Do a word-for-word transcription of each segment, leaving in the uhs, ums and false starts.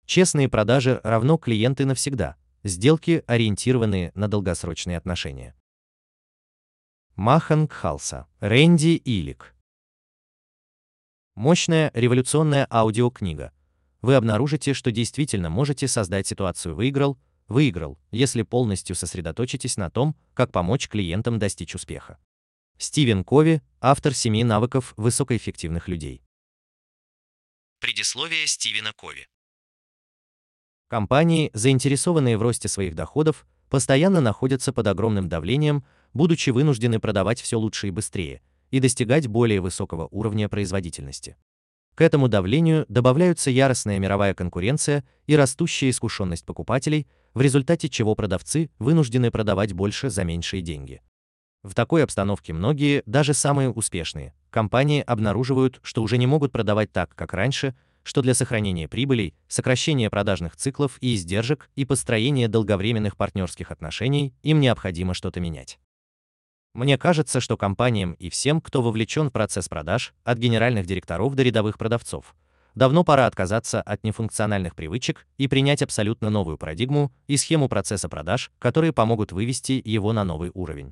Честные продажи равно клиенты навсегда. Сделки, ориентированные на долгосрочные отношения. Махан Кхалса, Рэнди Илик. Мощная революционная аудиокнига. Вы обнаружите, что действительно можете создать ситуацию «выиграл», «выиграл», если полностью сосредоточитесь на том, как помочь клиентам достичь успеха. Стивен Кови, автор семи навыков высокоэффективных людей. Предисловие Стивена Кови. Компании, заинтересованные в росте своих доходов, постоянно находятся под огромным давлением, будучи вынуждены продавать все лучше и быстрее, и достигать более высокого уровня производительности. К этому давлению добавляются яростная мировая конкуренция и растущая искушенность покупателей, в результате чего продавцы вынуждены продавать больше за меньшие деньги. В такой обстановке многие, даже самые успешные, компании обнаруживают, что уже не могут продавать так, как раньше, что для сохранения прибылей, сокращения продажных циклов и издержек и построения долговременных партнерских отношений им необходимо что-то менять. Мне кажется, что компаниям и всем, кто вовлечен в процесс продаж, от генеральных директоров до рядовых продавцов, давно пора отказаться от нефункциональных привычек и принять абсолютно новую парадигму и схему процесса продаж, которые помогут вывести его на новый уровень.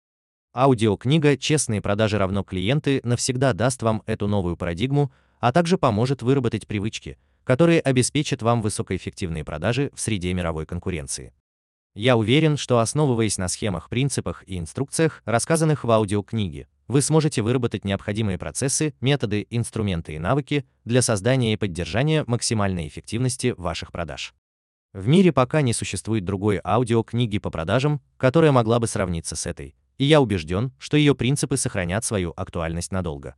Аудиокнига «Честные продажи равно клиенты» навсегда даст вам эту новую парадигму, а также поможет выработать привычки, которые обеспечат вам высокоэффективные продажи в среде мировой конкуренции. Я уверен, что, основываясь на схемах, принципах и инструкциях, рассказанных в аудиокниге, вы сможете выработать необходимые процессы, методы, инструменты и навыки для создания и поддержания максимальной эффективности ваших продаж. В мире пока не существует другой аудиокниги по продажам, которая могла бы сравниться с этой, и я убежден, что ее принципы сохранят свою актуальность надолго.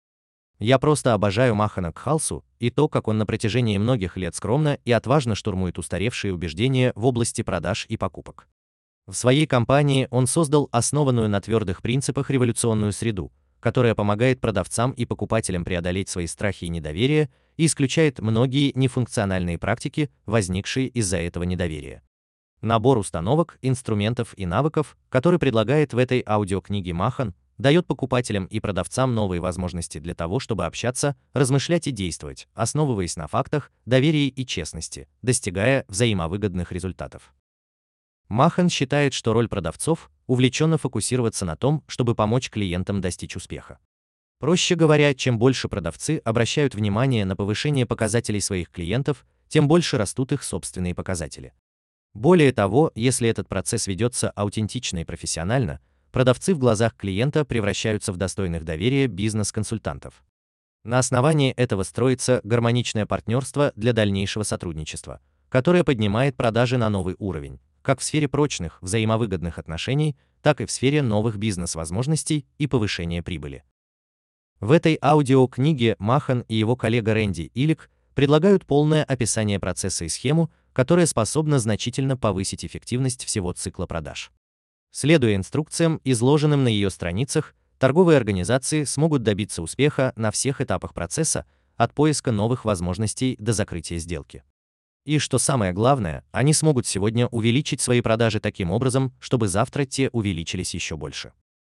Я просто обожаю Махана Кхалсу и то, как он на протяжении многих лет скромно и отважно штурмует устаревшие убеждения в области продаж и покупок. В своей компании он создал основанную на твердых принципах революционную среду, которая помогает продавцам и покупателям преодолеть свои страхи и недоверие и исключает многие нефункциональные практики, возникшие из-за этого недоверия. Набор установок, инструментов и навыков, который предлагает в этой аудиокниге Махан, дает покупателям и продавцам новые возможности для того, чтобы общаться, размышлять и действовать, основываясь на фактах, доверии и честности, достигая взаимовыгодных результатов. Махан считает, что роль продавцов – увлеченно фокусироваться на том, чтобы помочь клиентам достичь успеха. Проще говоря, чем больше продавцы обращают внимание на повышение показателей своих клиентов, тем больше растут их собственные показатели. Более того, если этот процесс ведется аутентично и профессионально, продавцы в глазах клиента превращаются в достойных доверия бизнес-консультантов. На основании этого строится гармоничное партнерство для дальнейшего сотрудничества, которое поднимает продажи на новый уровень, как в сфере прочных, взаимовыгодных отношений, так и в сфере новых бизнес-возможностей и повышения прибыли. В этой аудиокниге Махан и его коллега Рэнди Илик предлагают полное описание процесса и схему, которая способна значительно повысить эффективность всего цикла продаж. Следуя инструкциям, изложенным на ее страницах, торговые организации смогут добиться успеха на всех этапах процесса, от поиска новых возможностей до закрытия сделки. И что самое главное, они смогут сегодня увеличить свои продажи таким образом, чтобы завтра те увеличились еще больше.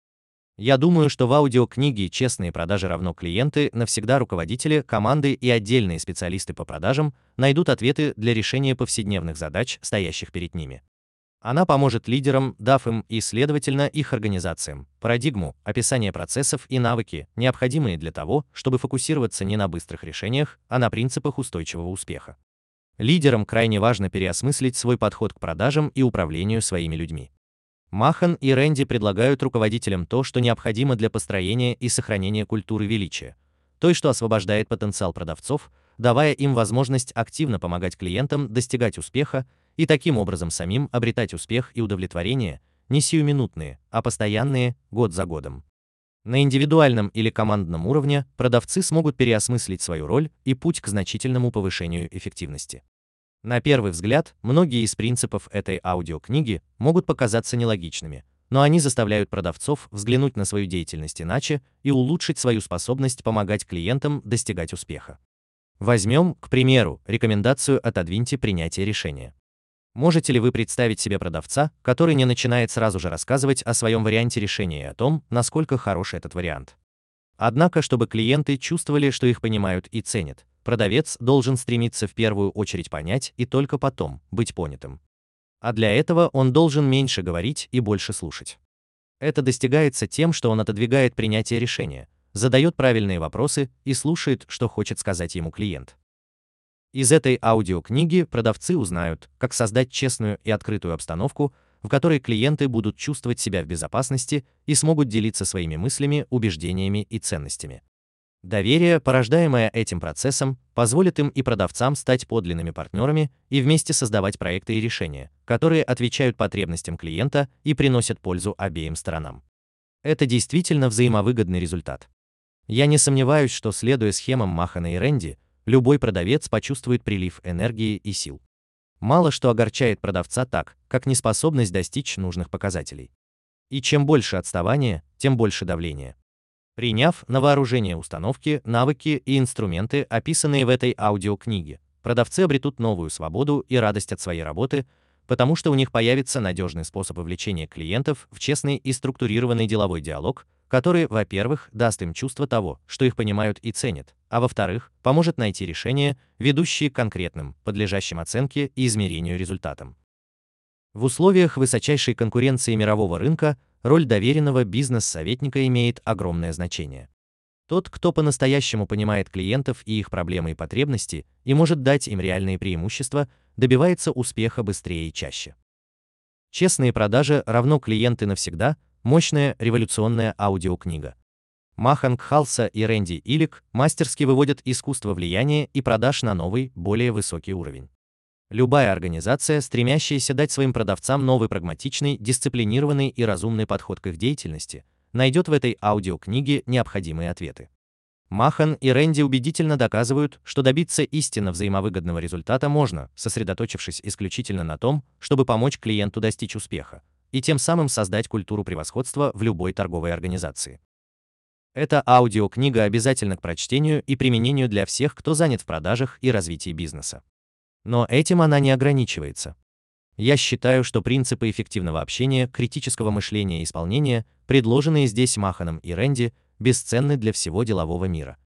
Я думаю, что в аудиокниге «Честные продажи равно клиенты» навсегда руководители, команды и отдельные специалисты по продажам найдут ответы для решения повседневных задач, стоящих перед ними. Она поможет лидерам, дав им и, следовательно, их организациям парадигму, описание процессов и навыки, необходимые для того, чтобы фокусироваться не на быстрых решениях, а на принципах устойчивого успеха. Лидерам крайне важно переосмыслить свой подход к продажам и управлению своими людьми. Махан и Рэнди предлагают руководителям то, что необходимо для построения и сохранения культуры величия, той, что освобождает потенциал продавцов, давая им возможность активно помогать клиентам достигать успеха и таким образом самим обретать успех и удовлетворение, не сиюминутные, а постоянные, год за годом. На индивидуальном или командном уровне продавцы смогут переосмыслить свою роль и путь к значительному повышению эффективности. На первый взгляд, многие из принципов этой аудиокниги могут показаться нелогичными, но они заставляют продавцов взглянуть на свою деятельность иначе и улучшить свою способность помогать клиентам достигать успеха. Возьмем, к примеру, рекомендацию «Отодвиньте принятие решения». Можете ли вы представить себе продавца, который не начинает сразу же рассказывать о своем варианте решения и о том, насколько хорош этот вариант? Однако, чтобы клиенты чувствовали, что их понимают и ценят, продавец должен стремиться в первую очередь понять и только потом быть понятым. А для этого он должен меньше говорить и больше слушать. Это достигается тем, что он отодвигает принятие решения, задает правильные вопросы и слушает, что хочет сказать ему клиент. Из этой аудиокниги продавцы узнают, как создать честную и открытую обстановку, в которой клиенты будут чувствовать себя в безопасности и смогут делиться своими мыслями, убеждениями и ценностями. Доверие, порождаемое этим процессом, позволит им и продавцам стать подлинными партнерами и вместе создавать проекты и решения, которые отвечают потребностям клиента и приносят пользу обеим сторонам. Это действительно взаимовыгодный результат. Я не сомневаюсь, что, следуя схемам Махана и Рэнди, любой продавец почувствует прилив энергии и сил. Мало что огорчает продавца так, как неспособность достичь нужных показателей. И чем больше отставания, тем больше давления. Приняв на вооружение установки, навыки и инструменты, описанные в этой аудиокниге, продавцы обретут новую свободу и радость от своей работы, потому что у них появится надежный способ вовлечения клиентов в честный и структурированный деловой диалог, который, во-первых, даст им чувство того, что их понимают и ценят, а во-вторых, поможет найти решения, ведущие к конкретным, подлежащим оценке и измерению результатам. В условиях высочайшей конкуренции мирового рынка роль доверенного бизнес-советника имеет огромное значение. Тот, кто по-настоящему понимает клиентов и их проблемы и потребности и может дать им реальные преимущества, добивается успеха быстрее и чаще. Честные продажи равно клиенты навсегда – мощная революционная аудиокнига. Махан Кхалса и Рэнди Илик мастерски выводят искусство влияния и продаж на новый, более высокий уровень. Любая организация, стремящаяся дать своим продавцам новый прагматичный, дисциплинированный и разумный подход к их деятельности, найдет в этой аудиокниге необходимые ответы. Махан и Рэнди убедительно доказывают, что добиться истинно взаимовыгодного результата можно, сосредоточившись исключительно на том, чтобы помочь клиенту достичь успеха, и тем самым создать культуру превосходства в любой торговой организации. Эта аудиокнига обязательна к прочтению и применению для всех, кто занят в продажах и развитии бизнеса. Но этим она не ограничивается. Я считаю, что принципы эффективного общения, критического мышления и исполнения, предложенные здесь Маханом и Рэнди, бесценны для всего делового мира,